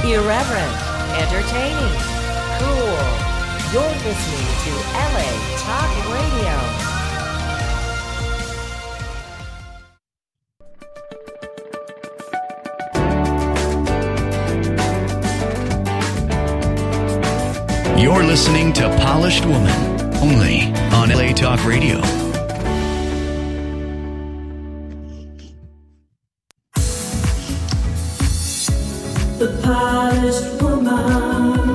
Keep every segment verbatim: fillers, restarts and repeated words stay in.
Irreverent, entertaining, cool. You're listening to L A Talk Radio. You're listening to Polished Woman, only on L A Talk Radio. The Polished Woman.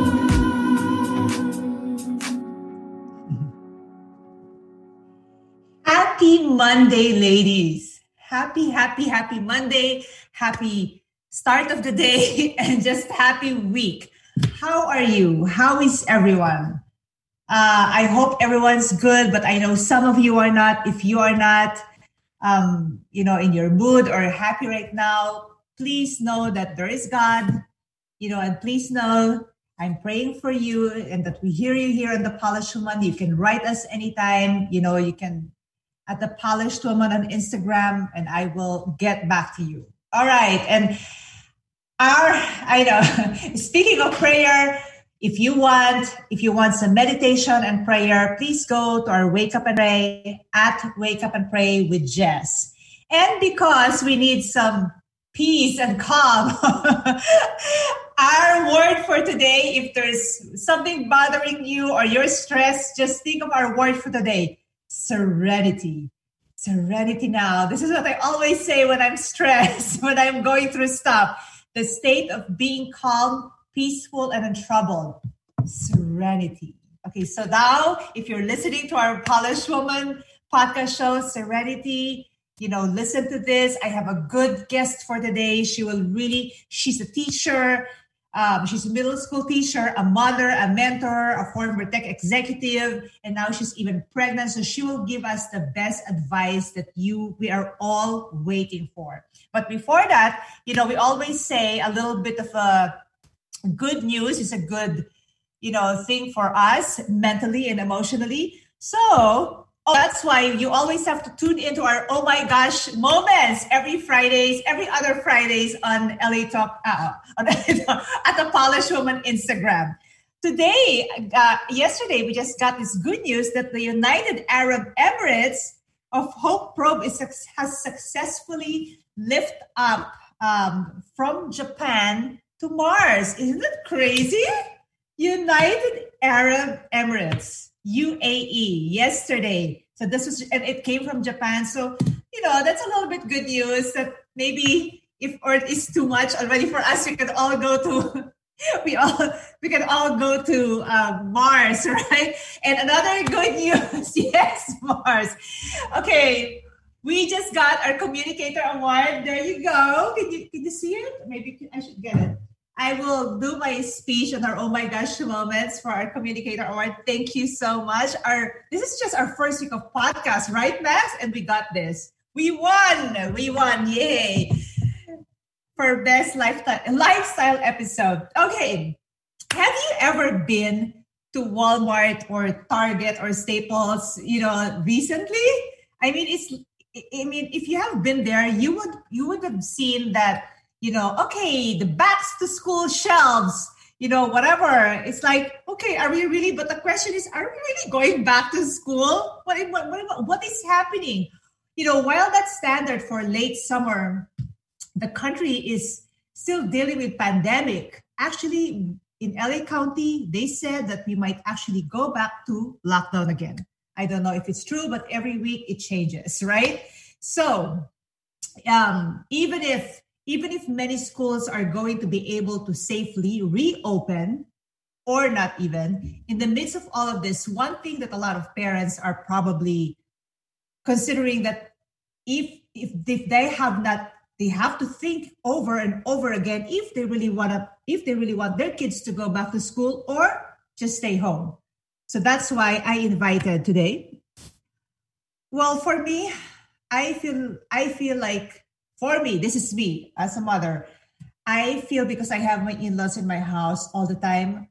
Happy Monday, ladies. Happy, happy, happy Monday. Happy start of the day and just happy week. How are you? How is everyone? Uh, I hope everyone's good, but I know some of you are not. If you are not, um, you know, in your mood or happy right now, please know that there is God, you know, and please know I'm praying for you and that we hear you here on The Polished Woman. You can write us anytime, you know, you can at The Polished Woman on Instagram, and I will get back to you. All right. And our, I know, speaking of prayer, if you want, if you want some meditation and prayer, please go to our Wake Up and Pray at Wake Up and Pray with Jess. And because we need some peace and calm, our word for today, if there's something bothering you or you're stressed, just think of our word for today. Serenity. Serenity now. This is what I always say when I'm stressed, when I'm going through stuff. The state of being calm, peaceful, and untroubled. Serenity. Okay, so now if you're listening to our Polished Woman podcast show, Serenity, you know, listen to this. I have a good guest for today. She will really, she's a teacher. Um, she's a middle school teacher, a mother, a mentor, a former tech executive, and now she's even pregnant. So she will give us the best advice that you, we are all waiting for. But before that, you know, we always say a little bit of a good news is a good, you know, thing for us mentally and emotionally. So, oh, that's why you always have to tune into our Oh My Gosh moments every Fridays, every other Fridays on L A Talk, uh, on, at the Polished Woman Instagram. Today, uh, yesterday, we just got this good news that the United Arab Emirates of Hope Probe is, has successfully lifted up um, from Japan to Mars. Isn't it crazy? United Arab Emirates. U A E yesterday. So this was, and it came from Japan. So, you know, that's a little bit good news that maybe if Earth is too much already for us, we can all go to, we all, we can all go to uh, Mars, right? And another good news, yes, Mars. Okay, we just got our communicator award. There you go. Can you, can you see it? Maybe I should get it. I will do my speech on our Oh My Gosh moments for our Communicator Award. Thank you so much. Our This is just our first week of podcast, right, Max? And we got this. We won. We won. Yay. For best lifestyle, lifestyle episode. Okay. Have you ever been to Walmart or Target or Staples, you know, recently? I mean, it's, I mean, if you have been there, you would, you would have seen that, you know, okay, the backs to school shelves, you know, whatever. It's like, okay, are we really? But the question is, are we really going back to school? What, what, what, what is happening? You know, while that's standard for late summer, the country is still dealing with pandemic. Actually, in L A County, they said that we might actually go back to lockdown again. I don't know if it's true, but every week it changes, right? So um, even if Even if many schools are going to be able to safely reopen, or not even, in the midst of all of this, one thing that a lot of parents are probably considering that if if, if they have not, they have to think over and over again if they really want to, if they really want their kids to go back to school or just stay home. So that's why I invited today. Well, for me, I feel I feel like. For me, this is me as a mother. I feel because I have my in-laws in my house all the time,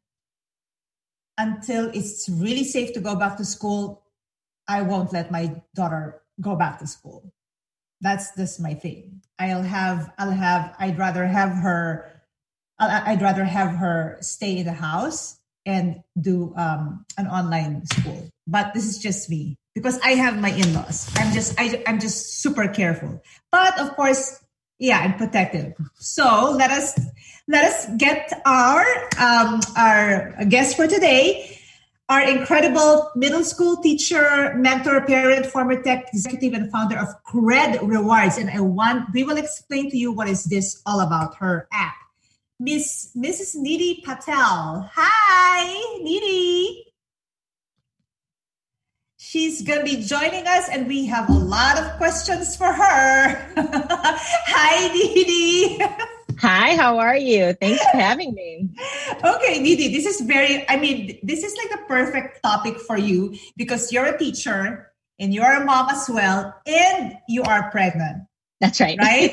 until it's really safe to go back to school, I won't let my daughter go back to school. That's just my thing. I'll have, I'll have, I'd rather have her I- I'd rather have her stay in the house and do um, an online school. But this is just me because I have my in-laws. I'm just I, I'm just super careful. But of course, yeah, I'm protective. So let us let us get our um, our guest for today. Our incredible middle school teacher, mentor, parent, former tech executive, and founder of Cred Rewards. And I want, we will explain to you what is this all about, her app. Miss Missus Nidhi Patel. Hi, Nidhi. She's going to be joining us, and we have a lot of questions for her. Hi, Nidhi. Hi, how are you? Thanks for having me. Okay, Nidhi, this is very, I mean, this is like the perfect topic for you because you're a teacher and you're a mom as well, and you are pregnant. That's right. Right?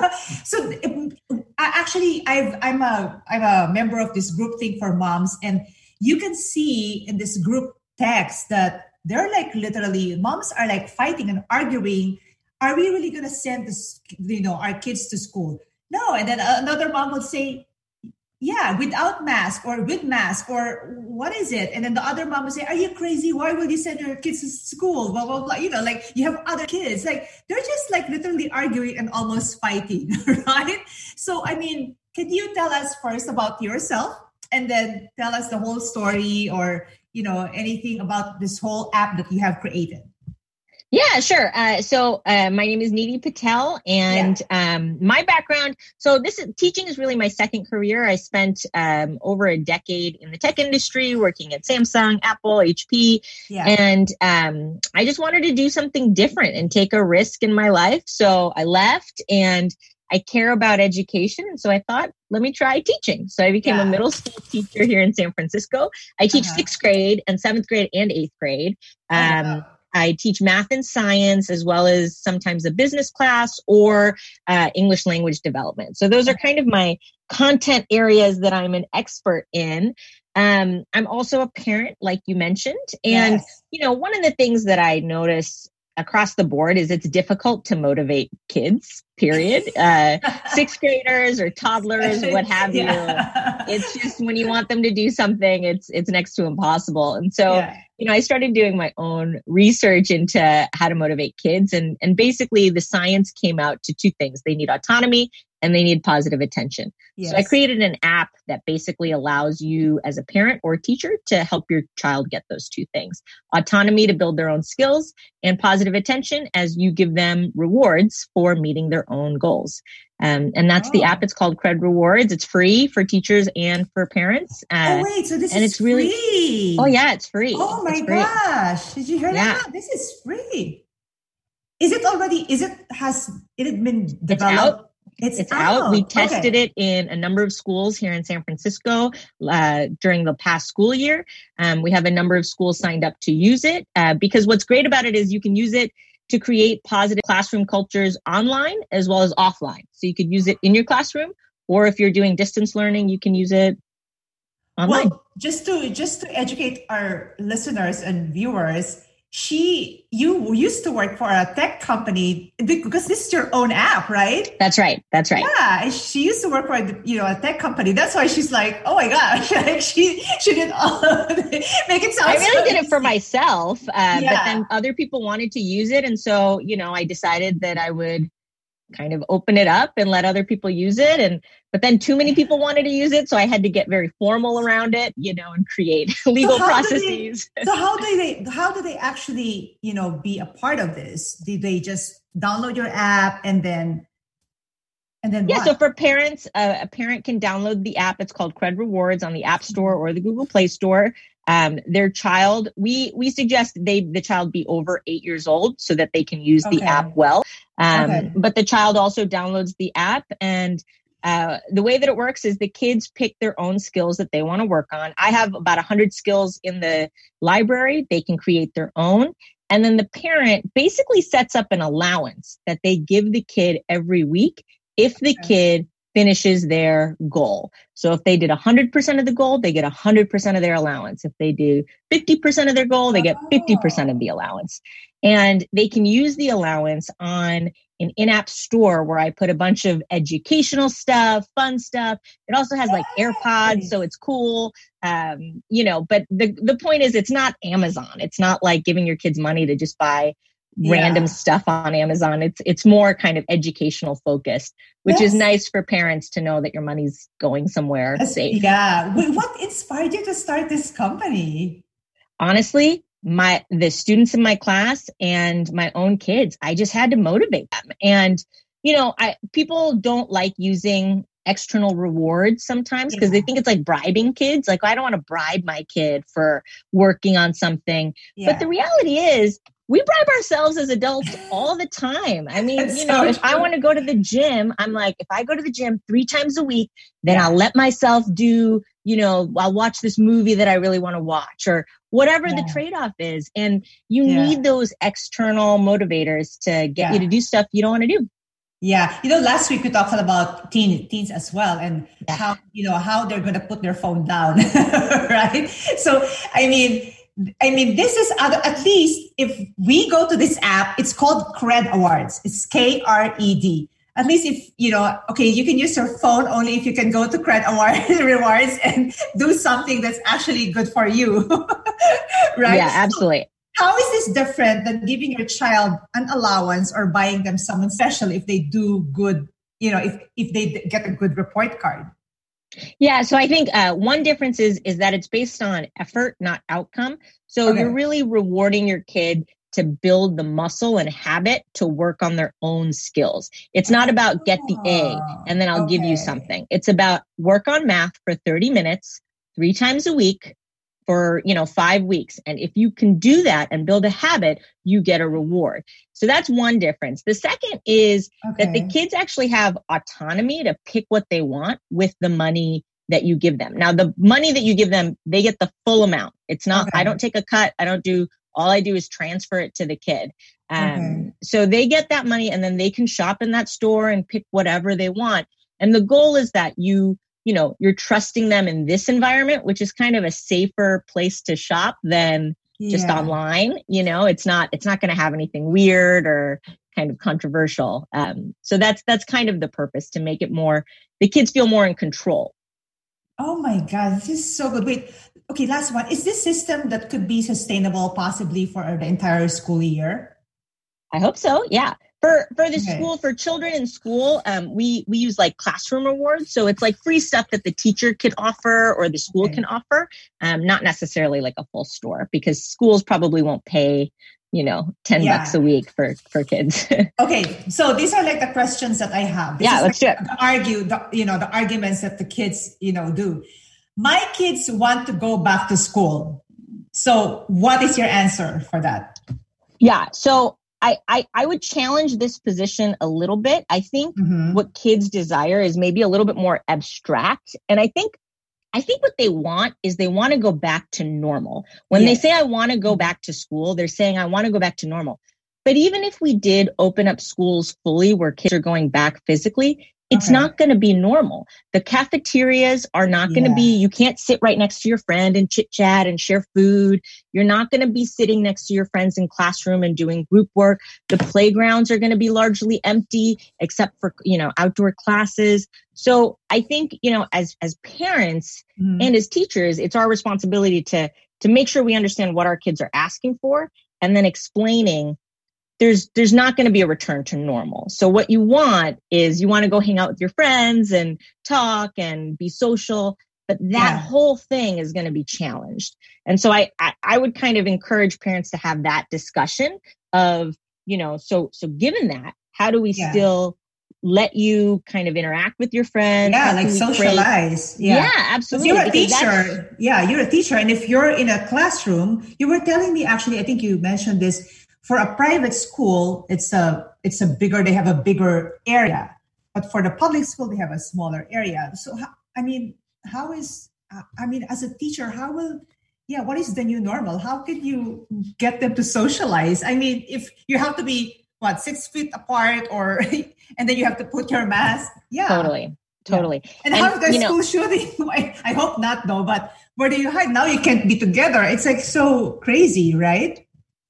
So actually, I've, I'm a I'm a member of this group thing for moms, and you can see in this group text that they're like literally, moms are like fighting and arguing. Are we really going to send this, you know, our kids to school? No. And then another mom would say, yeah, without mask or with mask or what is it? And then the other mom would say, are you crazy? Why will you send your kids to school? Blah, blah, blah. You know, like you have other kids. Like they're just like literally arguing and almost fighting, right? So, I mean, can you tell us first about yourself and then tell us the whole story or, you know, anything about this whole app that you have created? Yeah, sure. Uh, so uh, my name is Nidhi Patel, and yeah. um, my background. So this is, teaching is really my second career. I spent um, over a decade in the tech industry, working at Samsung, Apple, H P, yeah. and um, I just wanted to do something different and take a risk in my life. So I left, and I care about education, and so I thought, let me try teaching. So I became yeah. a middle school teacher here in San Francisco. I teach uh-huh. sixth grade and seventh grade and eighth grade. Um, oh, wow. I teach math and science as well as sometimes a business class or uh, English language development. So those are kind of my content areas that I'm an expert in. Um, I'm also a parent, like you mentioned. And, yes. you know, one of the things that I notice across the board is it's difficult to motivate kids, period. Uh, sixth graders or toddlers, what have you. Yeah. It's just when you want them to do something, it's it's next to impossible. And so, yeah. you know, I started doing my own research into how to motivate kids. And, and basically the science came out to two things. They need autonomy and they need positive attention. Yes. So I created an app that basically allows you as a parent or teacher to help your child get those two things. Autonomy to build their own skills and positive attention as you give them rewards for meeting their own goals. Um, and that's oh. the app. It's called Cred Rewards. It's free for teachers and for parents. Uh, oh, wait. So this and is it's really, free. Oh, yeah, it's free. Oh, my free. gosh. Did you hear yeah. that? This is free. Is it already, is it, has it been developed? It's out. It's, it's out. out. We tested okay. it in a number of schools here in San Francisco uh, during the past school year. Um, we have a number of schools signed up to use it uh, because what's great about it is you can use it to create positive classroom cultures online as well as offline. So you could use it in your classroom, or if you're doing distance learning, you can use it online. Well, just to just to educate our listeners and viewers, she, you used to work for a tech company because this is your own app, right? That's right. That's right. Yeah. She used to work for, you know, a tech company. That's why she's like, oh my gosh, like she, she did all make it sound I really so did it for myself, uh, yeah. but then other people wanted to use it. And so, you know, I decided that I would kind of open it up and let other people use it. And, but then too many people wanted to use it. So I had to get very formal around it, you know, and create legal so processes. They, so how do they, how do they actually, you know, be a part of this? Do they just download your app and then, and then Yeah. what? So for parents, uh, a parent can download the app. It's called Cred Rewards on the App Store or the Google Play Store. Um, their child, we, we suggest they, the child be over eight years old so that they can use the okay. app well. Um, okay. But the child also downloads the app, and uh, the way that it works is the kids pick their own skills that they want to work on. I have about a hundred skills in the library. They can create their own. And then the parent basically sets up an allowance that they give the kid every week if the okay. kid finishes their goal. So if they did one hundred percent of the goal, they get one hundred percent of their allowance. If they do fifty percent of their goal, they get fifty percent of the allowance. And they can use the allowance on an in-app store where I put a bunch of educational stuff, fun stuff. It also has like AirPods, so it's cool. Um, you know, but the, the point is it's not Amazon. It's not like giving your kids money to just buy yeah. random stuff on Amazon. It's, it's more kind of educational focused, which yes. is nice for parents to know that your money's going somewhere That's, safe. Yeah. What inspired you to start this company? Honestly, my, the students in my class and my own kids, I just had to motivate them. And, you know, I, people don't like using external rewards sometimes because yeah. they think it's like bribing kids. Like, I don't want to bribe my kid for working on something. Yeah. But the reality is we bribe ourselves as adults all the time. I mean, That's you know, so if true. I want to go to the gym, I'm like, if I go to the gym three times a week, then yeah. I'll let myself do, you know, I'll watch this movie that I really want to watch or whatever yeah. the trade-off is. And you yeah. need those external motivators to get yeah. you to do stuff you don't want to do. Yeah. You know, last week we talked about teen, teens as well and yeah. how, you know, how they're going to put their phone down, right? So, I mean, I mean, this is other, at least if we go to this app, it's called Kred Awards. It's K R E D. At least if, you know, okay, you can use your phone only if you can go to Kred Award Rewards and do something that's actually good for you. Right? Yeah, absolutely. So how is this different than giving your child an allowance or buying them something special if they do good, you know, if, if they get a good report card? Yeah, so I think uh, one difference is is that it's based on effort, not outcome. So okay. you're really rewarding your kid to build the muscle and habit to work on their own skills. It's not about get the A and then I'll okay. give you something. It's about work on math for thirty minutes, three times a week for, you know, five weeks. And if you can do that and build a habit, you get a reward. So that's one difference. The second is okay. that the kids actually have autonomy to pick what they want with the money that you give them. Now, the money that you give them, they get the full amount. It's not, okay. I don't take a cut. I don't do, all I do is transfer it to the kid. Um, okay. So they get that money and then they can shop in that store and pick whatever they want. And the goal is that you, you know, you're trusting them in this environment, which is kind of a safer place to shop than yeah. just online. You know, it's not, it's not going to have anything weird or kind of controversial. Um, so that's, that's kind of the purpose, to make it more, the kids feel more in control. Oh my God, this is so good. Wait, okay, last one. Is this system that could be sustainable possibly for the entire school year? I hope so. Yeah. For for the okay. school, for children in school, um, we, we use like classroom rewards. So it's like free stuff that the teacher could offer or the school okay. can offer, um, not necessarily like a full store, because schools probably won't pay, you know, ten yeah. bucks a week for, for kids. Okay. So these are like the questions that I have. This yeah, is let's like do it. The argue, the, you know, the arguments that the kids, you know, do. My kids want to go back to school. So what is your answer for that? Yeah. So I, I, I would challenge this position a little bit. I think mm-hmm. what kids desire is maybe a little bit more abstract. And I think, I think what they want is they want to go back to normal. When yes. they say, I want to go back to school, they're saying, I want to go back to normal. But even if we did open up schools fully where kids are going back physically, it's okay. not going to be normal. The cafeterias are not going to yeah. be, you can't sit right next to your friend and chit chat and share food. You're not going to be sitting next to your friends in classroom and doing group work. The playgrounds are going to be largely empty except for, you know, outdoor classes. So I think, you know, as, as parents mm-hmm. and as teachers, it's our responsibility to, to make sure we understand what our kids are asking for and then explaining There's there's not going to be a return to normal. So what you want is you want to go hang out with your friends and talk and be social, but that yeah. whole thing is going to be challenged. And so I, I I would kind of encourage parents to have that discussion of, you know, so so given that, how do we yeah. still let you kind of interact with your friends? Yeah, like socialize. Yeah. yeah, absolutely. You're a teacher. Yeah, you're a teacher. And if you're in a classroom, you were telling me, actually, I think you mentioned this, for a private school, it's a it's a bigger, they have a bigger area. But for the public school, they have a smaller area. So, I mean, how is, I mean, as a teacher, how will, yeah, what is the new normal? How can you get them to socialize? I mean, if you have to be, what, six feet apart or, and then you have to put your mask. Yeah. Totally. Totally. Yeah. And, and how's the school know, shooting? I, I hope not, though. But where do you hide? Now you can't be together. It's like so crazy, right?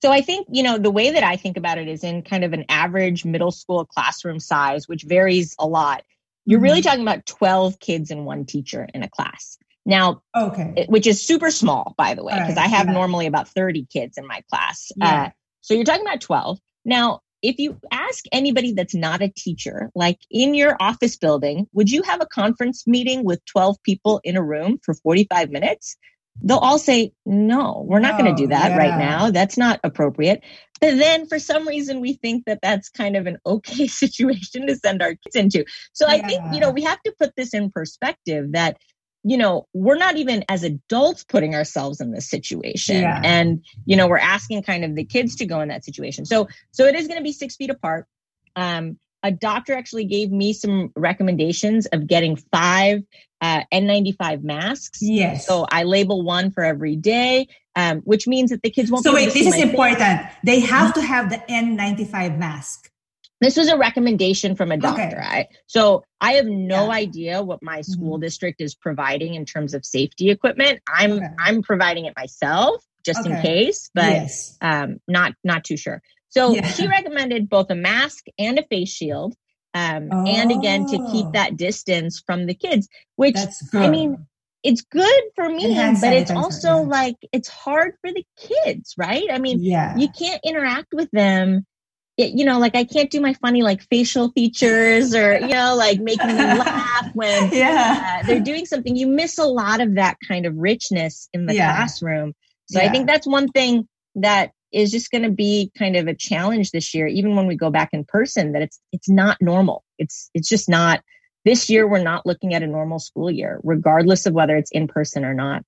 So I think, you know, the way that I think about it is in kind of an average middle school classroom size, which varies a lot. You're mm-hmm. really talking about twelve kids and one teacher in a class. Now, okay, which is super small, by the way, because right, I have yeah. normally about thirty kids in my class. Yeah. Uh, so you're talking about twelve. Now, if you ask anybody that's not a teacher, like in your office building, would you have a conference meeting with twelve people in a room for forty-five minutes? They'll all say, no, we're not no, going to do that yeah. right now. That's not appropriate. But then for some reason, we think that that's kind of an okay situation to send our kids into. So yeah. I think, you know, we have to put this in perspective that, you know, we're not even as adults putting ourselves in this situation. Yeah. And, you know, we're asking kind of the kids to go in that situation. So, so it is going to be six feet apart. Um, a doctor actually gave me some recommendations of getting five uh, N ninety-five masks. Yes. So I label one for every day, um, which means that the kids won't. So be wait, this is important. Face. They have to have the N ninety-five mask. This was a recommendation from a doctor. Okay. Right? So I have no yeah. idea what my school mm-hmm. district is providing in terms of safety equipment. I'm okay. I'm providing it myself just okay. in case, but yes. um, not not too sure. So yeah. she recommended both a mask and a face shield. Um, oh. And again, to keep that distance from the kids, which That's good. I mean, it's good for me, Enhanced but it's sanitizer, also yeah. like, it's hard for the kids, right? I mean, yeah. you can't interact with them. It, you know, like I can't do my funny, like facial features or, you know, like making them laugh when yeah. uh, they're doing something. You miss a lot of that kind of richness in the yeah. classroom. So yeah. I think that's one thing that is just going to be kind of a challenge this year, even when we go back in person, that it's, it's not normal. It's, it's just not this year. We're not looking at a normal school year, regardless of whether it's in person or not.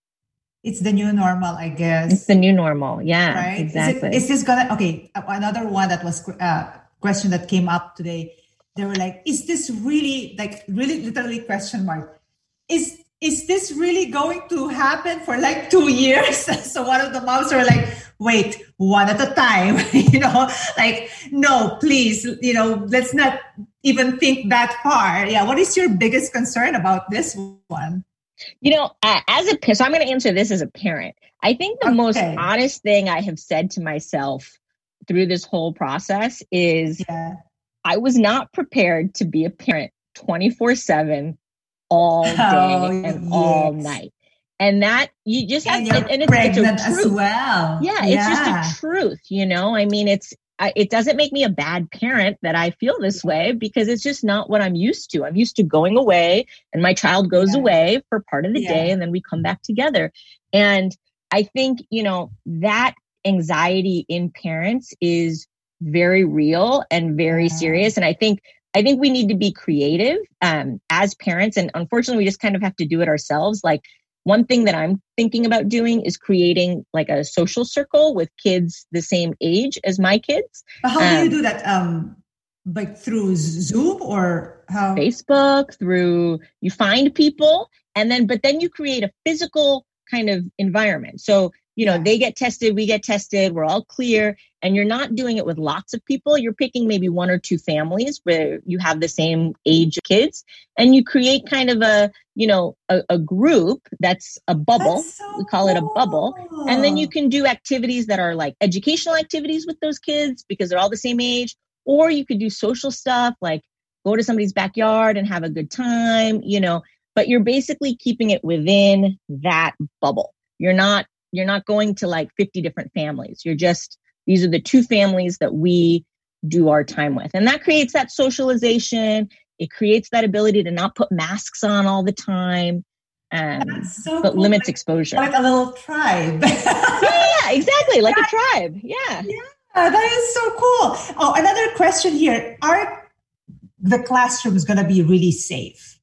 It's the new normal, I guess. It's the new normal. Yeah, right? exactly. Is, it, is this gonna, okay. Another one that was a uh, question that came up today. They were like, is this really like really literally question mark? Is, is this really going to happen for like two years? So one of the moms were like, wait, one at a time, you know, like, no, please, you know, let's not even think that far. Yeah. What is your biggest concern about this one? You know, uh, as a parent, so I'm going to answer this as a parent. I think the okay. most honest thing I have said to myself through this whole process is yeah. I was not prepared to be a parent twenty-four seven all day oh, and yes. all night. And that you just and have you're to, and it's, pregnant it's a truth. as well. Yeah, yeah, it's just a truth, you know? I mean, it's, I, it doesn't make me a bad parent that I feel this way because it's just not what I'm used to. I'm used to going away and my child goes yeah. away for part of the yeah. day and then we come back together. And I think, you know, that anxiety in parents is very real and very yeah. serious. And I think, I think we need to be creative um, as parents. And unfortunately, we just kind of have to do it ourselves. Like, one thing that I'm thinking about doing is creating like a social circle with kids the same age as my kids. But how um, do you do that? Um, like through Zoom or how? Facebook, through, you find people and then, but then you create a physical kind of environment. So, you know, yeah. they get tested, we get tested, we're all clear. And you're not doing it with lots of people. You're picking maybe one or two families where you have the same age of kids and you create kind of a, you know, a, a group that's a bubble. That's so we call cool. it a bubble. And then you can do activities that are like educational activities with those kids because they're all the same age. Or you could do social stuff like go to somebody's backyard and have a good time, you know, but you're basically keeping it within that bubble. You're not, you're not going to like fifty different families. You're just, these are the two families that we do our time with. And that creates that socialization. It creates that ability to not put masks on all the time, um, so but cool. limits like, exposure. Like a little tribe. yeah, exactly. Like yeah. a tribe. Yeah. Yeah, that is so cool. Oh, another question here. Are the classrooms going to be really safe?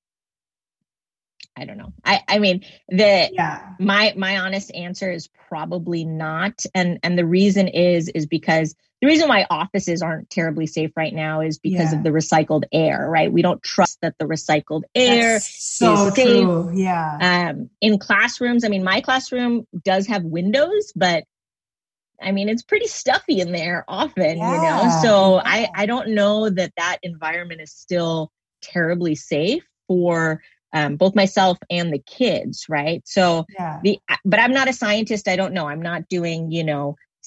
I don't know. I, I mean, the, yeah. my, my honest answer is probably not. And, and the reason is, is because the reason why offices aren't terribly safe right now is because yeah. of the recycled air, right? We don't trust that the recycled air That's so is safe. True. Yeah. Um, in classrooms, I mean, my classroom does have windows, but I mean, it's pretty stuffy in there often, yeah. you know? So yeah. I, I don't know that that environment is still terribly safe for Um, both myself and the kids, right? So, yeah. the but I'm not a scientist. I don't know. I'm not doing, you know,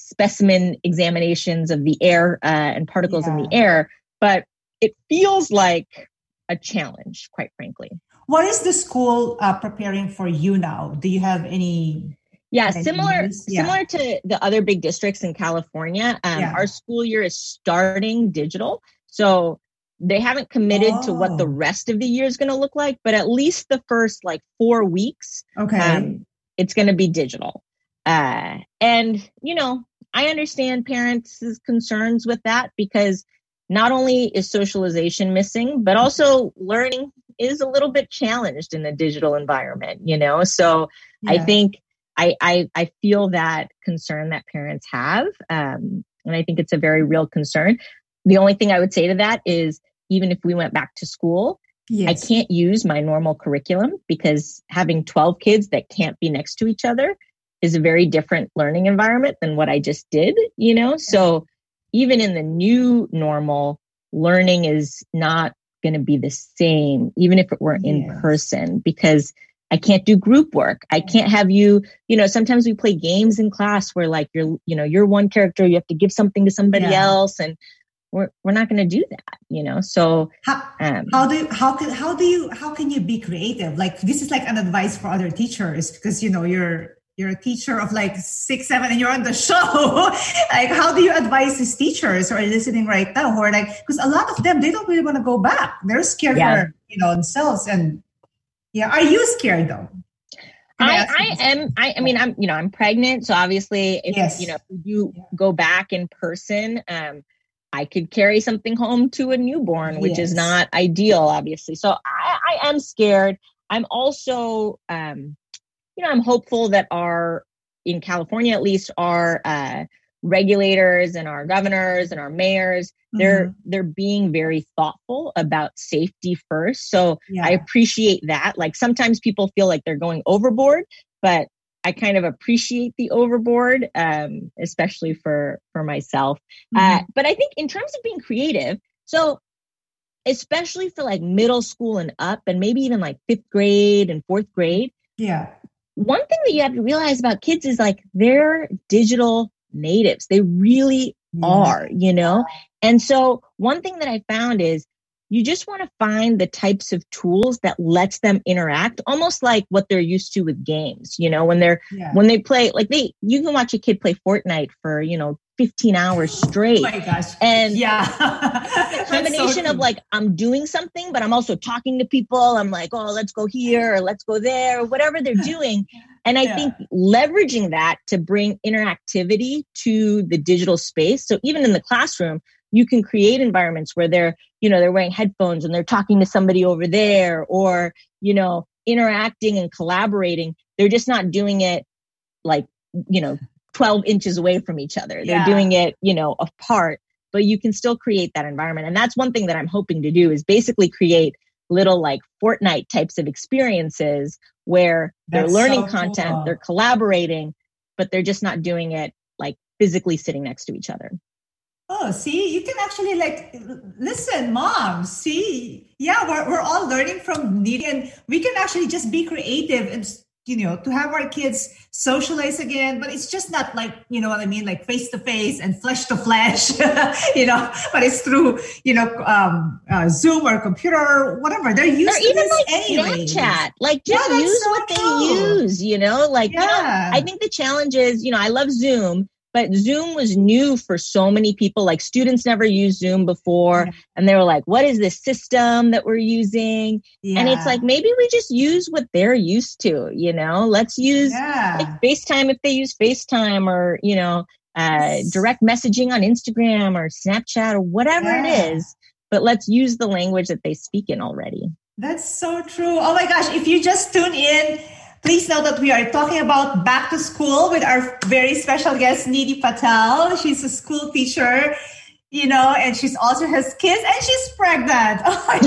specimen examinations of the air uh, and particles Yeah. in the air, but it feels like a challenge, quite frankly. What is the school uh, preparing for you now? Do you have any? Yeah, any similar news? Yeah. similar to the other big districts in California. Um, Yeah. Our school year is starting digital, so they haven't committed to what the Oh. rest of the year is going to look like, but at least the first like four weeks, Okay. um, it's going to be digital. Uh, and you know, I understand parents' concerns with that because not only is socialization missing, but also learning is a little bit challenged in a digital environment, you know? So I Yeah. think I, I, I feel that concern that parents have. Um, and I think it's a very real concern. The only thing I would say to that is even if we went back to school, Yes. I can't use my normal curriculum because having twelve kids that can't be next to each other is a very different learning environment than what I just did, you know? So even in the new normal, learning is not going to be the same, even if it were in Yes. person, because I can't do group work. I can't have you, you know, sometimes we play games in class where like you're, you know, you're one character, you have to give something to somebody Yeah. else. And we're, we're not going to do that, you know? So, How, um, how do you, how can how do you how can you be creative? Like this is like an advice for other teachers because you know you're you're a teacher of like six, seven, and you're on the show. Like how do you advise these teachers who are listening right now who are like because a lot of them they don't really want to go back. They're scared Yeah. for you know themselves and yeah. Are you scared though? Can I, ask you I this? am, I, I mean, I'm, you know, I'm pregnant. So obviously if, Yes. you know, if we do go back in person, um, I could carry something home to a newborn, which is Yes. not ideal, obviously. So I, I am scared. I'm also, um, you know, I'm hopeful that our, in California at least, our uh, regulators and our governors and our mayors, they're Mhm. they're being very thoughtful about safety first. So Yeah. I appreciate that. Like sometimes people feel like they're going overboard, but I kind of appreciate the overboard, um, especially for for myself. Uh, Mhm. but I think in terms of being creative, so especially for like middle school and up, and maybe even like fifth grade and fourth grade, Yeah. one thing that you have to realize about kids is like they're digital natives. They really Yeah. are, you know? And so one thing that I found is you just want to find the types of tools that lets them interact almost like what they're used to with games, you know, when they're, Yeah. when they play, like they, you can watch a kid play Fortnite for, you know, fifteen hours straight. Oh my gosh. And yeah. the combination of like I'm doing something, but I'm also talking to people. I'm like, oh, let's go here or let's go there or whatever they're doing. And I Yeah. think leveraging that to bring interactivity to the digital space. So even in the classroom, you can create environments where they're, you know, they're wearing headphones and they're talking to somebody over there or, you know, interacting and collaborating. They're just not doing it like, you know, twelve inches away from each other. They're Yeah. doing it, you know, apart, but you can still create that environment. And that's one thing that I'm hoping to do is basically create little like Fortnite types of experiences where they're That's learning so content, cool. they're collaborating, but they're just not doing it like physically sitting next to each other. Oh, see, you can actually like listen, mom. See, yeah, we're we're all learning from Needy, and we can actually just be creative and you know to have our kids socialize again. But it's just not like you know what I mean, like face to face and flesh to flesh, you know. But it's through you know um, uh, Zoom or computer or whatever. They're used Or to even this like anyway. Snapchat, like just Yeah, that's use so what they true. use, you know, like, you know, Yeah. I think the challenge is, you know, I love Zoom, but Zoom was new for so many people. Like students never used Zoom before. Yeah. And they were like, what is this system that we're using? Yeah. And it's like, maybe we just use what they're used to, you know, let's use yeah. like FaceTime if they use FaceTime or, you know, uh, direct messaging on Instagram or Snapchat or whatever Yeah. it is. But let's use the language that they speak in already. That's so true. Oh my gosh. If you just tune in, please know that we are talking about back to school with our very special guest, Needy Patel. She's a school teacher, you know, and she's also has kids and she's pregnant. Oh my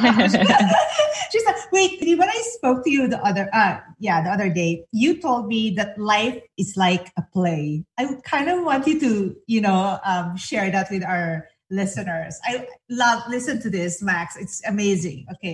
gosh. She's like, wait, Needy, when I spoke to you the other, uh, yeah, the other day, you told me that life is like a play. I kind of want you to, you know, um, share that with our listeners. I love, listen to this, Max. It's amazing. Okay.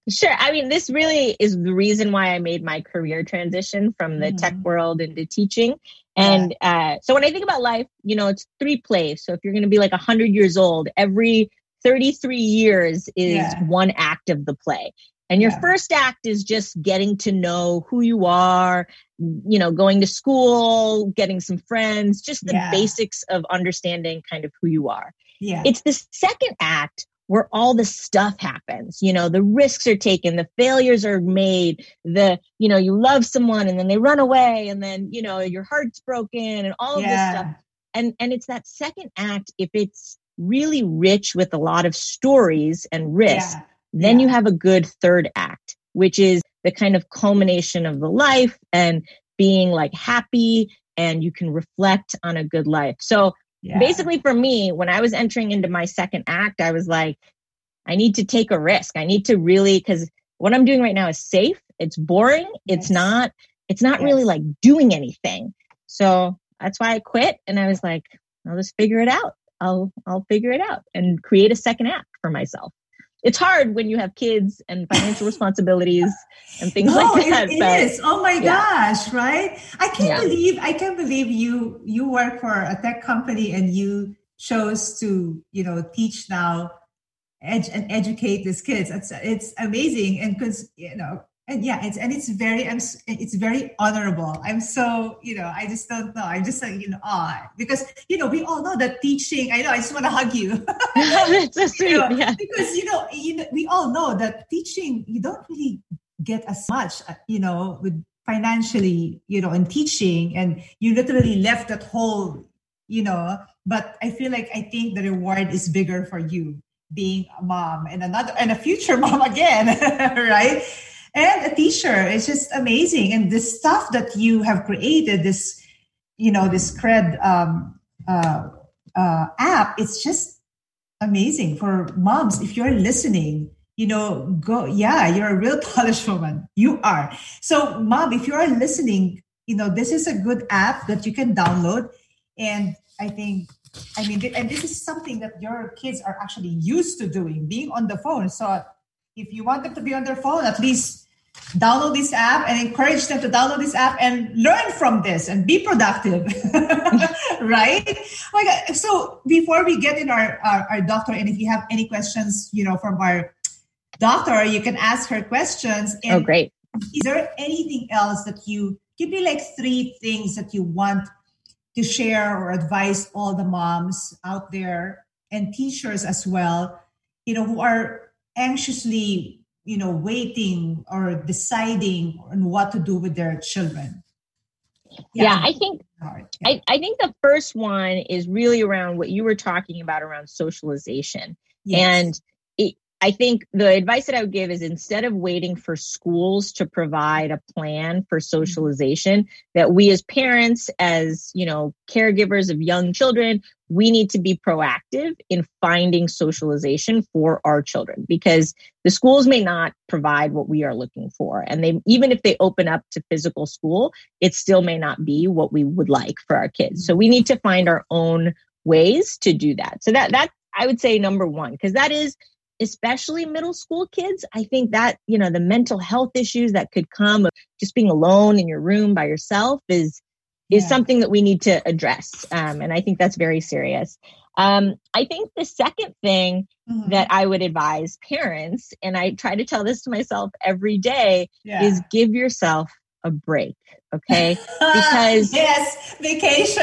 Sure. I mean, this really is the reason why I made my career transition from the mm-hmm. tech world into teaching. And yeah. uh, so when I think about life, you know, it's three plays. So if you're going to be like one hundred years old, every thirty-three years is yeah. one act of the play. And your yeah. first act is just getting to know who you are, you know, going to school, getting some friends, just the yeah. basics of understanding kind of who you are. Yeah. It's the second act where all the stuff happens, you know, the risks are taken, the failures are made, the, you know, you love someone and then they run away and then, you know, your heart's broken and all of yeah. this stuff. And, and it's that second act, if it's really rich with a lot of stories and risks, yeah. then yeah. you have a good third act, which is the kind of culmination of the life and being like happy and you can reflect on a good life. So yeah. basically for me, when I was entering into my second act, I was like, I need to take a risk. I need to really, because what I'm doing right now is safe. It's boring. Yes. It's not, it's not yes. really like doing anything. So that's why I quit. And I was like, I'll just figure it out. I'll, I'll figure it out and create a second act for myself. It's hard when you have kids and financial responsibilities and things no, like that. It, it but, is. Oh my yeah. gosh, right? I can't yeah. believe I can't believe you you work for a tech company and you chose to, you know, teach now ed- and educate these kids. It's it's amazing, and because you know, and yeah, it's and it's very I'm it's very honorable. I'm so, you know, I just don't know. I'm just like, you know, awe because you know we all know that teaching. I know. I just want to hug you. That's so sweet. You know, yeah. Because you know, you know, we all know that teaching you don't really get as much, you know, with financially, you know, in teaching, and you literally left that whole, you know. But I feel like I think the reward is bigger for you being a mom and another and a future mom again, right? And a teacher. It's just amazing. And the stuff that you have created, this, you know, this Cred um, uh, uh, app, it's just amazing for moms. If you're listening, you know, go, yeah, you're a real polished woman. You are. So mom, if you are listening, you know, this is a good app that you can download. And I think, I mean, and this is something that your kids are actually used to doing, being on the phone. So if you want them to be on their phone, at least download this app and encourage them to download this app and learn from this and be productive. Right? Oh my God. So before we get in our, our, our doctor, and if you have any questions, you know, from our doctor, you can ask her questions. And oh, great. Is there anything else that you, give me like three things that you want to share or advise all the moms out there and teachers as well, you know, who are anxiously, you know, waiting or deciding on what to do with their children? Yeah, yeah I think yeah. I, I think the first one is really around what you were talking about around socialization. Yes. And it, I think the advice that I would give is instead of waiting for schools to provide a plan for socialization, mm-hmm. that we as parents, as, you know, caregivers of young children, we need to be proactive in finding socialization for our children, because the schools may not provide what we are looking for. And they, even if they open up to physical school, it still may not be what we would like for our kids. So we need to find our own ways to do that. So that, that I would say number one, because that is, especially middle school kids, I think that, you know, the mental health issues that could come of just being alone in your room by yourself is, is yeah. something that we need to address. Um, and I think that's very serious. Um, I think the second thing mm-hmm. that I would advise parents, and I try to tell this to myself every day, yeah. is give yourself a break. Okay. Because yes, vacation.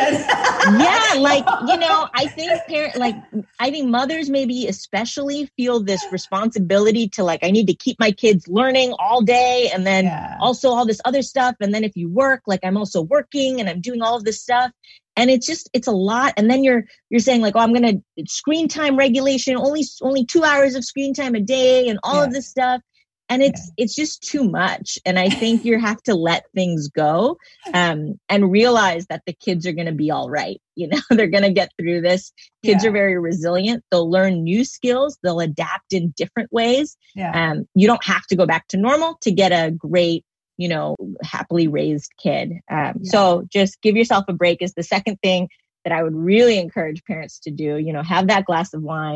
Yeah. Like, you know, I think parent, like, I think mothers maybe especially feel this responsibility to like, I need to keep my kids learning all day. And then yeah. also all this other stuff. And then if you work, like I'm also working and I'm doing all of this stuff. And it's just, it's a lot. And then you're, you're saying like, oh, I'm going to screen time regulation, only, only two hours of screen time a day and all yeah. of this stuff. And it's, yeah. it's just too much. And I think you have to let things go, um, and realize that the kids are going to be all right. You know, they're going to get through this. Kids yeah. are very resilient. They'll learn new skills. They'll adapt in different ways. Yeah. Um, you don't have to go back to normal to get a great, you know, happily raised kid. Um, yeah. So just give yourself a break is the second thing that I would really encourage parents to do. You know, have that glass of wine,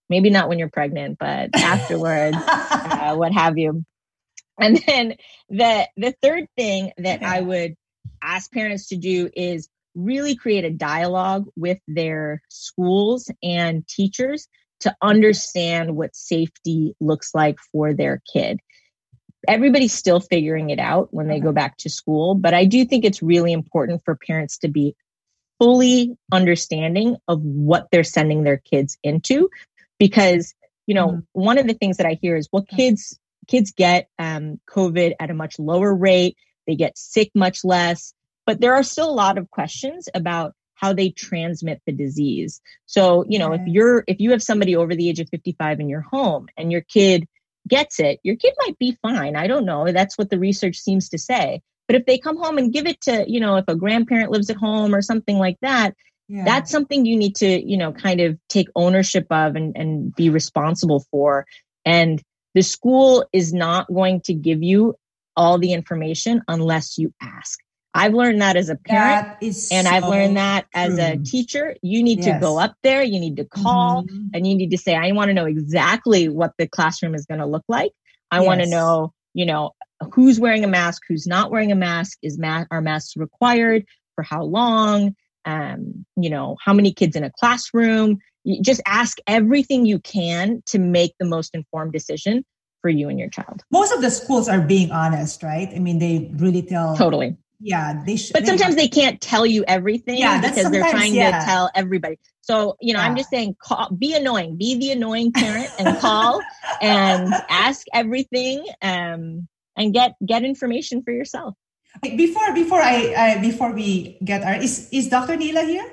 maybe not when you're pregnant, but afterwards, uh, what have you. And then the the third thing that I would ask parents to do is really create a dialogue with their schools and teachers to understand what safety looks like for their kid. Everybody's still figuring it out when they go back to school, but I do think it's really important for parents to be fully understanding of what they're sending their kids into, because, you know, mm-hmm. one of the things that I hear is, well, kids, kids get um, COVID at a much lower rate. They get sick much less, but there are still a lot of questions about how they transmit the disease. So, you know, if you're, if you have somebody over the age of fifty-five in your home and your kid gets it, your kid might be fine. I don't know. That's what the research seems to say. But if they come home and give it to, you know, if a grandparent lives at home or something like that, yeah. that's something you need to, you know, kind of take ownership of and, and be responsible for. And the school is not going to give you all the information unless you ask. I've learned that as a parent, and so I've learned that true. as a teacher. You need yes. to go up there, you need to call, mm-hmm. and you need to say, I want to know exactly what the classroom is going to look like. I yes. want to know, you know, who's wearing a mask, who's not wearing a mask, is ma- are masks required, for how long, um, you know, how many kids in a classroom. You just ask everything you can to make the most informed decision for you and your child. Most of the schools are being honest, right? I mean, they really tell. Totally. Yeah, they should. But sometimes they, they can't tell you everything yeah, because they're trying yeah. to tell everybody. So, you know, yeah. I'm just saying, call, be annoying, be the annoying parent and call and ask everything um, and get get information for yourself. Before before I, I before we get our is is Doctor Neela here?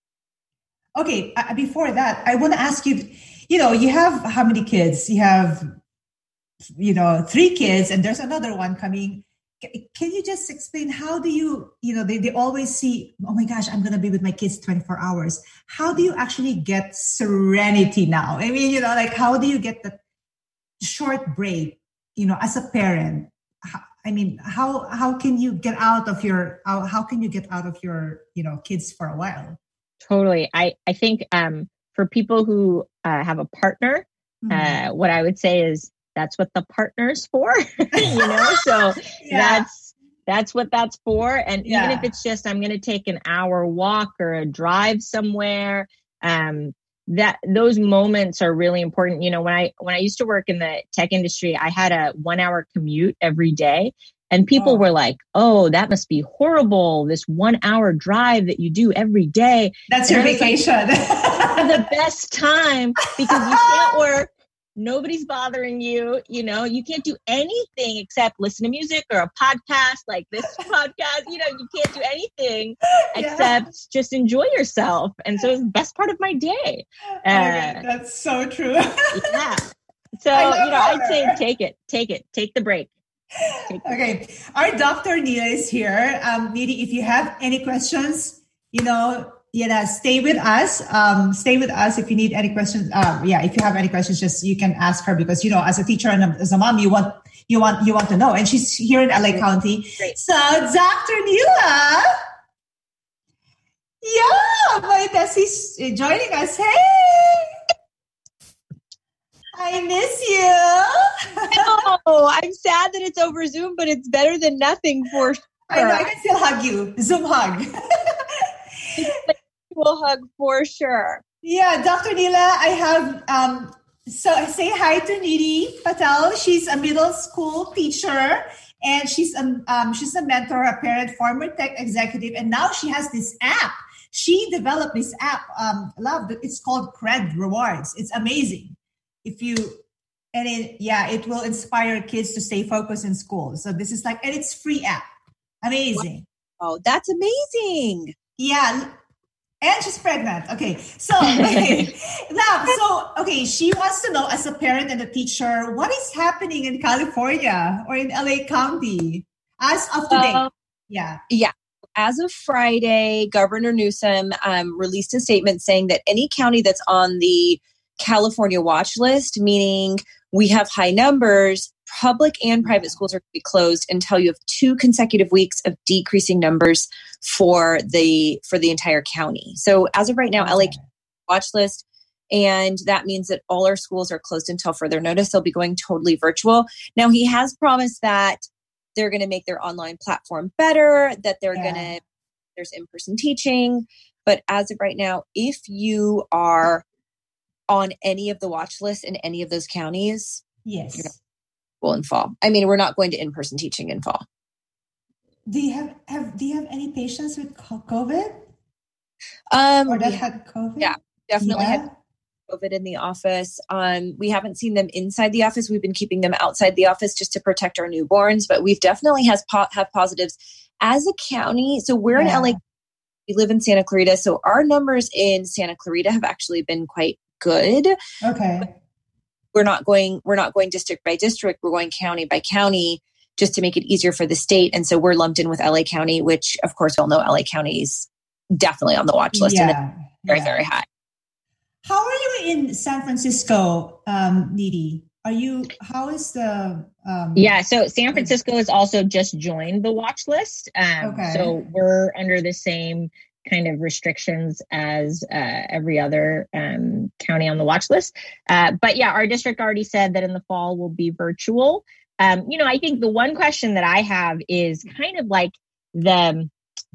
Okay, uh, before that, I want to ask you. You know, you have how many kids? You have, you know, three kids, and there's another one coming. Can you just explain how do you, you know, they, they always see, oh my gosh, I'm going to be with my kids twenty-four hours. How do you actually get serenity now? I mean, you know, like how do you get the short break, you know, as a parent? I mean, how how can you get out of your, how, how can you get out of your, you know, kids for a while? Totally. I, I think um, for people who uh, have a partner, mm-hmm. uh, what I would say is, that's what the partner's for, you know? So yeah. that's, that's what that's for. And yeah. even if it's just, I'm going to take an hour walk or a drive somewhere, um, that those moments are really important. You know, when I, when I used to work in the tech industry, I had a one hour commute every day and people oh. were like, oh, that must be horrible. This one hour drive that you do every day. That's and your vacation. Like, the best time because you can't work. Nobody's bothering you. You know, you can't do anything except listen to music or a podcast like this podcast. You know, you can't do anything yeah. except just enjoy yourself. And so it's the best part of my day. Uh, oh, that's so true. yeah. So, you know, I'd say take it, take it, take the break. Take the okay. break. Our Doctor Neela is here. Um, Nidhi, if you have any questions, you know, yeah, stay with us. Um, stay with us if you need any questions. Um, yeah, if you have any questions, just you can ask her because you know, as a teacher and as a mom, you want you want you want to know. And she's here in L A County. Great. So, Doctor Neela, yeah, my Bessie's joining us. Hey, I miss you. Oh, I'm sad that it's over Zoom, but it's better than nothing for sure. I know. I can still hug you. Zoom hug. We'll hug for sure. Yeah, Doctor Neela, I have, um, so say hi to Nidhi Patel. She's a middle school teacher and she's a, um, she's a mentor, a parent, former tech executive, and now she has this app. She developed this app, um, love, it's called Cred Rewards. It's amazing. If you, and it, yeah, it will inspire kids to stay focused in school. So this is like, and it's free app. Amazing. Oh, that's amazing. Yeah. And she's pregnant. Okay. So, okay. Now, so, okay. She wants to know as a parent and a teacher, what is happening in California or in L A County as of today? Uh, yeah. Yeah. As of Friday, Governor Newsom um, released a statement saying that any county that's on the California watch list, meaning we have high numbers, public and private schools are going to be closed until you have two consecutive weeks of decreasing numbers for the for the entire county. So as of right now, L A watch list, And that means that all our schools are closed until further notice. They'll be going totally virtual. Now, he has promised that they're going to make their online platform better, that they're Yeah. going to, there's in-person teaching. But as of right now, if you are on any of the watch lists in any of those counties, Yes. you're not school in fall. I mean, we're not going to in-person teaching in fall. Do you have, have do you have any patients with co- COVID? Um, Or that we have had COVID? yeah, definitely Yeah. had COVID in the office. Um, we haven't seen them inside the office. We've been keeping them outside the office just to protect our newborns, but we've definitely has po- have positives as a county. So we're Yeah. in L A. We live in Santa Clarita. So our numbers in Santa Clarita have actually been quite good. Okay. We're not going, we're not going district by district. We're going county by county just to make it easier for the state. And so we're lumped in with L A County, which of course we all know L A County is definitely on the watch list and it's Yeah. very, yeah. very high. How are you in San Francisco, um, Needy? Are you, how is the... Um, Yeah, so San Francisco has also just joined the watch list. Um, Okay. So we're under the same kind of restrictions as uh, every other um, county on the watch list. Uh, but yeah, our district already said that in the fall will be virtual. Um, you know, I think the one question that I have is kind of like the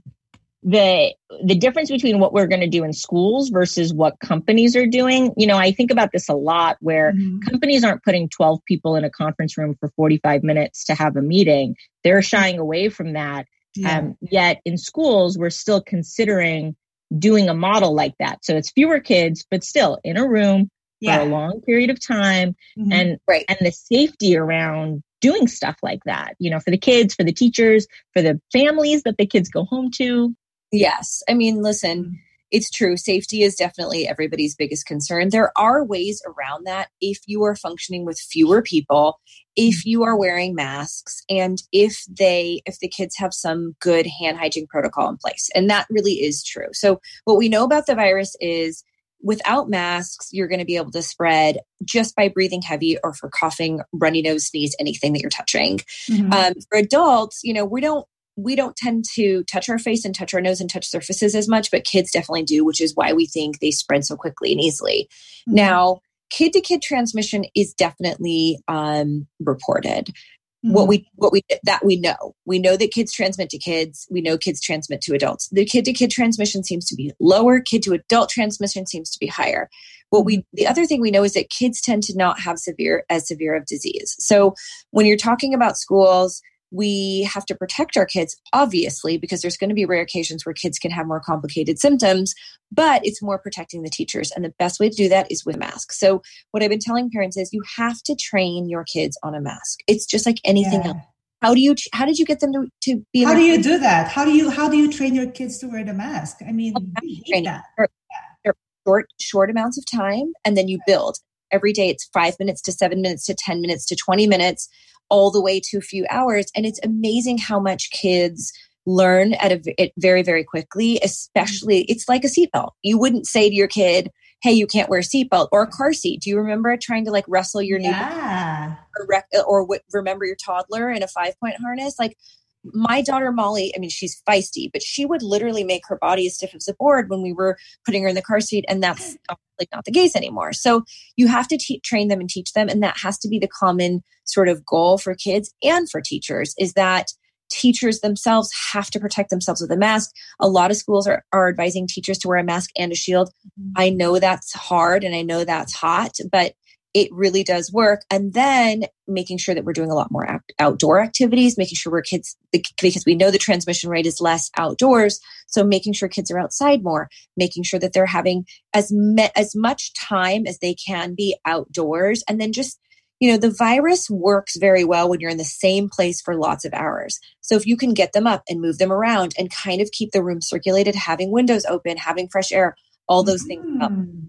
the the difference between what we're going to do in schools versus what companies are doing. You know, I think about this a lot where Mhm. companies aren't putting twelve people in a conference room for forty-five minutes to have a meeting. They're shying away from that. Yeah. Um, yet in schools, we're still considering doing a model like that. So it's fewer kids, but still in a room yeah. for a long period of time, Mhm. and Right. and the safety around doing stuff like that, you know, for the kids, for the teachers, for the families that the kids go home to. Yes. I mean, listen, it's true. Safety is definitely everybody's biggest concern. There are ways around that if you are functioning with fewer people, if you are wearing masks, and if they, if the kids have some good hand hygiene protocol in place. And that really is true. So what we know about the virus is without masks, you're going to be able to spread just by breathing heavy or for coughing, runny nose, sneeze, anything that you're touching. Mhm. Um, for adults, you know, we don't, we don't tend to touch our face and touch our nose and touch surfaces as much, but kids definitely do, which is why we think they spread so quickly and easily. Mhm. Now, kid-to-kid transmission is definitely um, reported. What Mhm. we, what we, that we know, we know that kids transmit to kids. We know kids transmit to adults. The kid-to-kid transmission seems to be lower. Kid-to-adult transmission seems to be higher. What we, the other thing we know is that kids tend to not have severe, as severe of disease. So when you're talking about schools, we have to protect our kids, obviously, because there's going to be rare occasions where kids can have more complicated symptoms, but it's more protecting the teachers. And the best way to do that is with masks. So what I've been telling parents is you have to train your kids on a mask. It's just like anything Yeah. else. How do you, how did you get them to, to be? in How a- do you do that? How do you how do you train your kids to wear the mask? I mean, we hate training. that. They're- they're short, short amounts of time, and then you build. Every day it's five minutes to seven minutes to ten minutes to twenty minutes, all the way to a few hours. And it's amazing how much kids learn at a, it very, very quickly, especially it's like a seatbelt. You wouldn't say to your kid, hey, you can't wear a seatbelt or a car seat. Do you remember trying to like wrestle your new Yeah. or, rec- or w- remember your toddler in a five point harness? Like my daughter, Molly, I mean, she's feisty, but she would literally make her body as stiff as a board when we were putting her in the car seat. And that's like not the case anymore. So you have to te- train them and teach them. And that has to be the common sort of goal for kids and for teachers, is that teachers themselves have to protect themselves with a mask. A lot of schools are, are advising teachers to wear a mask and a shield. I know that's hard and I know that's hot, but it really does work. And then making sure that we're doing a lot more out- outdoor activities, making sure we're kids, because we know the transmission rate is less outdoors. So making sure kids are outside more, making sure that they're having as me- as much time as they can be outdoors. And then just, you know, the virus works very well when you're in the same place for lots of hours. So if you can get them up and move them around and kind of keep the room circulated, having windows open, having fresh air, all those things help. Mm.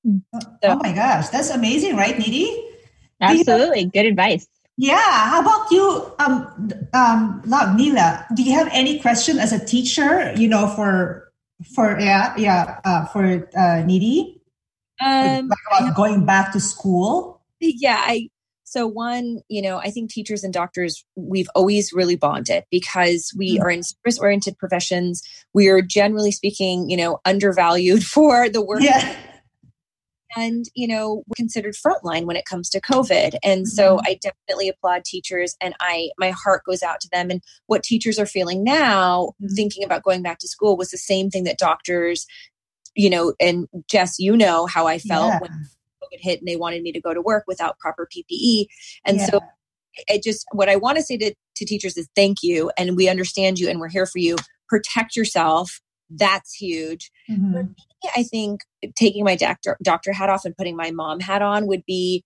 Oh my gosh, that's amazing, right, Needy? Absolutely. Good advice. Yeah. How about you, um, um, not Nila? Do you have any question as a teacher? You know, for for yeah, yeah, uh, for uh, Needy, Um, like about going back to school. yeah, I. So one, you know, I think teachers and doctors, we've always really bonded because we are in service-oriented professions. We are generally speaking, you know, undervalued for the work. Yeah. And, you know, we're considered frontline when it comes to COVID. And mm-hmm. so I definitely applaud teachers, and I, my heart goes out to them. And what teachers are feeling now, mm-hmm. thinking about going back to school, was the same thing that doctors, you know, and Jess, you know how I felt yeah. when COVID hit and they wanted me to go to work without proper P P E. And yeah. so I just, what I want to say to, to teachers is thank you. And we understand you and we're here for you. Protect yourself. That's huge. Mm-hmm. For me, I think taking my doctor, doctor hat off and putting my mom hat on would be,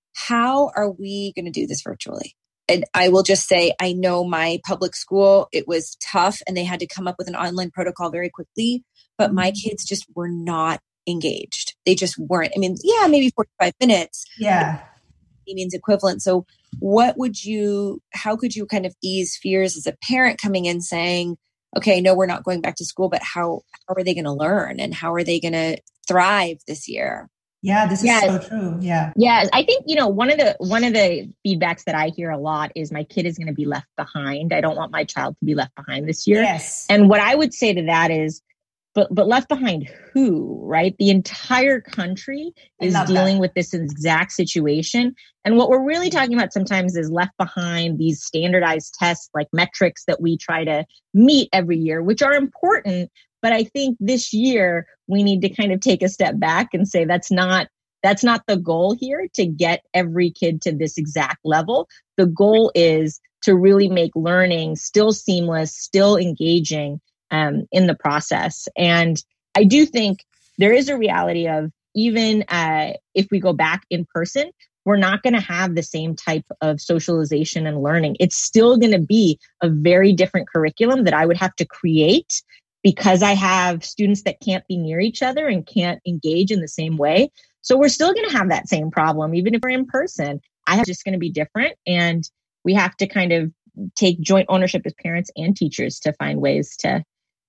how are we going to do this virtually? And I will just say, I know my public school, it was tough and they had to come up with an online protocol very quickly, but mm-hmm. my kids just were not engaged. They just weren't. I mean, yeah, maybe forty-five minutes. Yeah. It means equivalent. So what would you, how could you kind of ease fears as a parent coming in saying, okay, no, we're not going back to school, but how, how are they going to learn and how are they going to thrive this year? Yeah, this is yes. so true. Yeah. Yeah. I think, you know, one of the, one of the feedbacks that I hear a lot is my kid is going to be left behind. I don't want my child to be left behind this year. Yes. And what I would say to that is, but, but left behind who, right? The entire country is dealing that. with this exact situation. And what we're really talking about sometimes is left behind these standardized tests, like metrics that we try to meet every year, which are important. But I think this year we need to kind of take a step back and say, that's not, that's not the goal here, to get every kid to this exact level. The goal is to really make learning still seamless, still engaging, Um, in the process. And I do think there is a reality of, even uh, if we go back in person, we're not going to have the same type of socialization and learning. It's still going to be a very different curriculum that I would have to create, because I have students that can't be near each other and can't engage in the same way. So we're still going to have that same problem, even if we're in person. I have just going to be different. And we have to kind of take joint ownership as parents and teachers to find ways to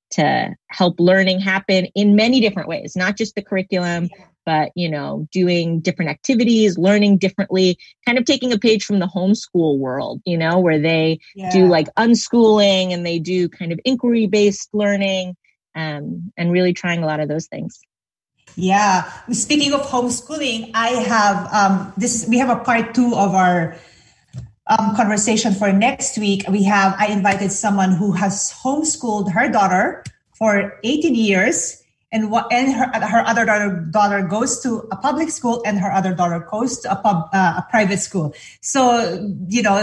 to help learning happen in many different ways, not just the curriculum, but, you know, doing different activities, learning differently, kind of taking a page from the homeschool world, you know, where they yeah. do like unschooling and they do kind of inquiry-based learning, um, and really trying a lot of those things. Yeah. Speaking of homeschooling, I have, um, this, we have a part two of our Um, conversation for next week. We have, I invited someone who has homeschooled her daughter for eighteen years, and what, and her, her other daughter, daughter goes to a public school and her other daughter goes to a pub, uh, a private school. So, you know,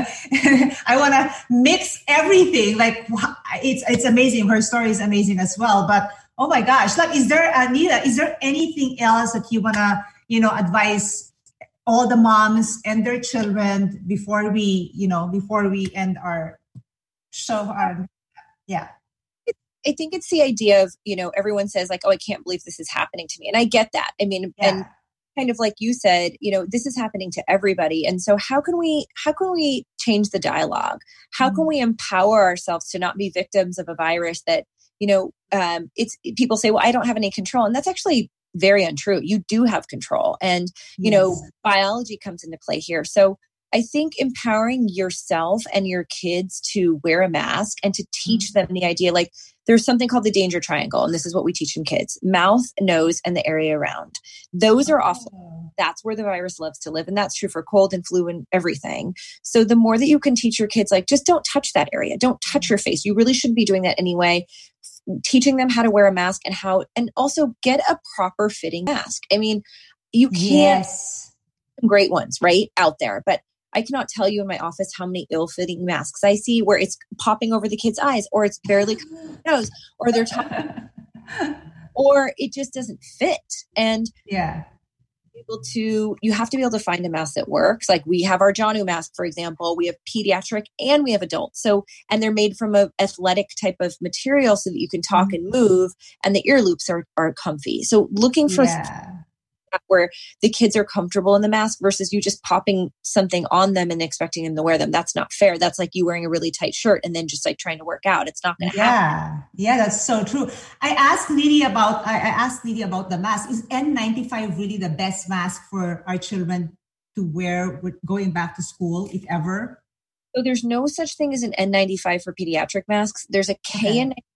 I want to mix everything. Like, it's, it's amazing. Her story is amazing as well. But, oh my gosh, like, is there, Anita, is there anything else that you want to, you know, advise all the moms and their children before we, you know, before we end our show? Our, yeah. I think it's the idea of, you know, everyone says like, oh, I can't believe this is happening to me. And I get that. I mean, yeah. and kind of like you said, you know, this is happening to everybody. And so how can we, how can we change the dialogue? How mm-hmm. can we empower ourselves to not be victims of a virus that, you know, um, it's, people say, well, I don't have any control. And that's actually very untrue. You do have control. And, you yes. know, biology comes into play here. So I think empowering yourself and your kids to wear a mask and to teach them the idea, like there's something called the danger triangle. And this is what we teach in kids: mouth, nose, and the area around. Those are off. That's where the virus loves to live. And that's true for cold and flu and everything. So the more that you can teach your kids, like, just don't touch that area. Don't touch your face. You really shouldn't be doing that anyway. Teaching them how to wear a mask and how, and also get a proper fitting mask. I mean, you can't, yes. great ones right out there, but I cannot tell you in my office how many ill-fitting masks I see where it's popping over the kid's eyes, or it's barely covering their nose, or they're talking, or it just doesn't fit. And yeah, able to, you have to be able to find a mask that works. Like we have our Janu mask, for example. We have pediatric and we have adult. So, and they're made from a athletic type of material so that you can talk mm-hmm. and move, and the ear loops are, are comfy. So looking for yeah. where the kids are comfortable in the mask versus you just popping something on them and expecting them to wear them. That's not fair. That's like you wearing a really tight shirt and then just like trying to work out. It's not going to yeah. happen. Yeah, that's so true. I asked Liddy about, I asked Liddy about the mask. Is N ninety-five really the best mask for our children to wear with going back to school, if ever? So there's no such thing as an N ninety-five for pediatric masks. There's a K N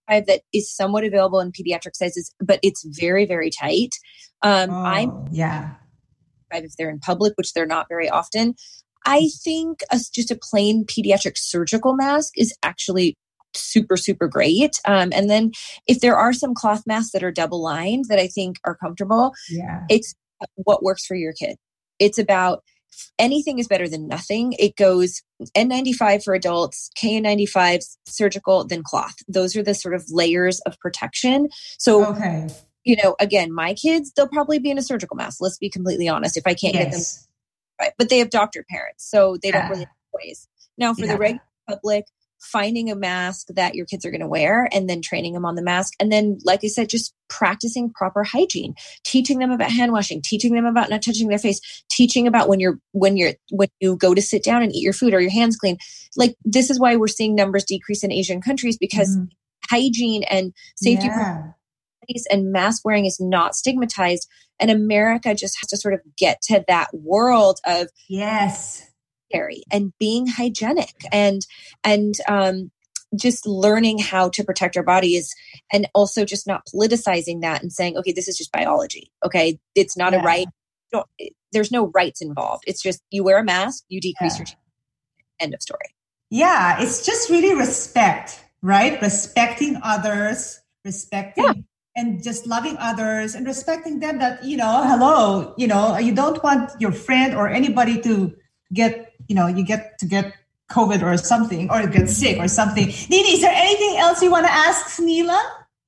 that is somewhat available in pediatric sizes, but it's very, very tight. Um, oh, I'm yeah. if they're in public, which they're not very often. I think a, just a plain pediatric surgical mask is actually super, super great. Um, and then if there are some cloth masks that are double lined that I think are comfortable, yeah. it's what works for your kid. It's about anything is better than nothing. It goes N ninety-five for adults, K N ninety-five surgical, then cloth. Those are the sort of layers of protection. So, okay. you know, again, my kids, they'll probably be in a surgical mask. Let's be completely honest. If I can't yes. get them, right. But they have doctor parents, so they yeah. don't really have ways. Now, for yeah. the regular public, finding a mask that your kids are going to wear and then training them on the mask. And then, like I said, just practicing proper hygiene, teaching them about hand washing, teaching them about not touching their face, teaching about when you're, when you're, when you go to sit down and eat your food, are your hands clean? Like, this is why we're seeing numbers decrease in Asian countries, because mm. hygiene and safety yeah. and mask wearing is not stigmatized. And America just has to sort of get to that world of yes. and being hygienic and and um, just learning how to protect our bodies, and also just not politicizing that and saying, okay, this is just biology. Okay, it's not yeah. a right. Don't, there's no rights involved. It's just you wear a mask, you decrease yeah. your chance. End of story. Yeah, it's just really respect, right? Respecting others, respecting. Yeah. And just loving others and respecting them that, you know, hello, you know, you don't want your friend or anybody to get, you know, you get to get COVID or something, or get sick or something. Nini, is there anything else you want to ask Neela?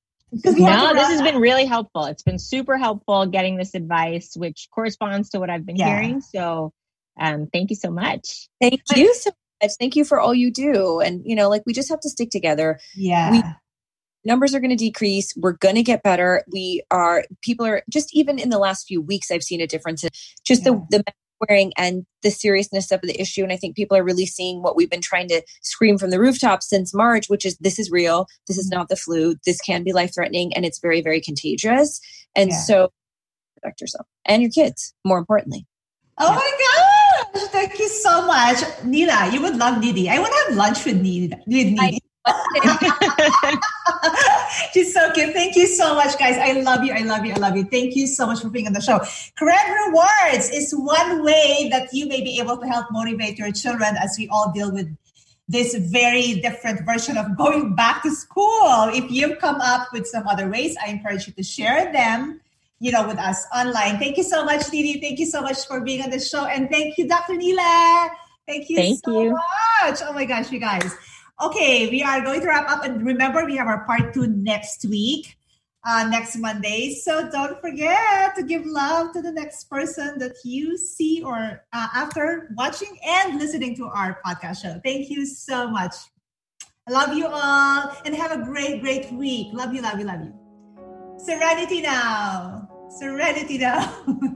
No, this has been really helpful. It's been super helpful getting this advice, which corresponds to what I've been yeah. hearing. So um, thank you so much. Thank you so much. Thank you for all you do. And, you know, like, we just have to stick together. Yeah. We, numbers are going to decrease. We're going to get better. We are, people are just, even in the last few weeks, I've seen a difference in just yeah. the, the wearing and the seriousness of the issue. And I think people are really seeing what we've been trying to scream from the rooftops since March, which is, this is real. This is not the flu. This can be life-threatening, and it's very, very contagious. And yeah. so protect yourself and your kids, more importantly. Oh yeah. my gosh. Thank you so much. Neela, you would love Nidhi. I want to have lunch with Nidhi. With Nidhi. She's so cute. Thank you so much, guys. I love you. I love you. I love you. Thank you so much for being on the show. Cred Rewards is one way that you may be able to help motivate your children as we all deal with this very different version of going back to school. If you've come up with some other ways, I encourage you to share them, you know, with us online. Thank you so much, Nidhi. Thank you so much for being on the show. And thank you, Doctor Neela. Thank you thank so you. much. Oh my gosh, you guys. Okay, we are going to wrap up. And remember, we have our part two next week, uh, next Monday. So don't forget to give love to the next person that you see or uh, after watching and listening to our podcast show. Thank you so much. I love you all and have a great, great week. Love you, love you, love you. Serenity now. Serenity now.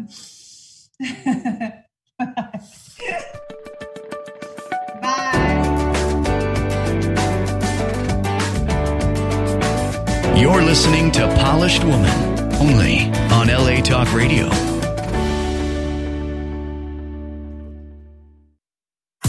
Bye. You're listening to Polished Woman, only on L A Talk Radio.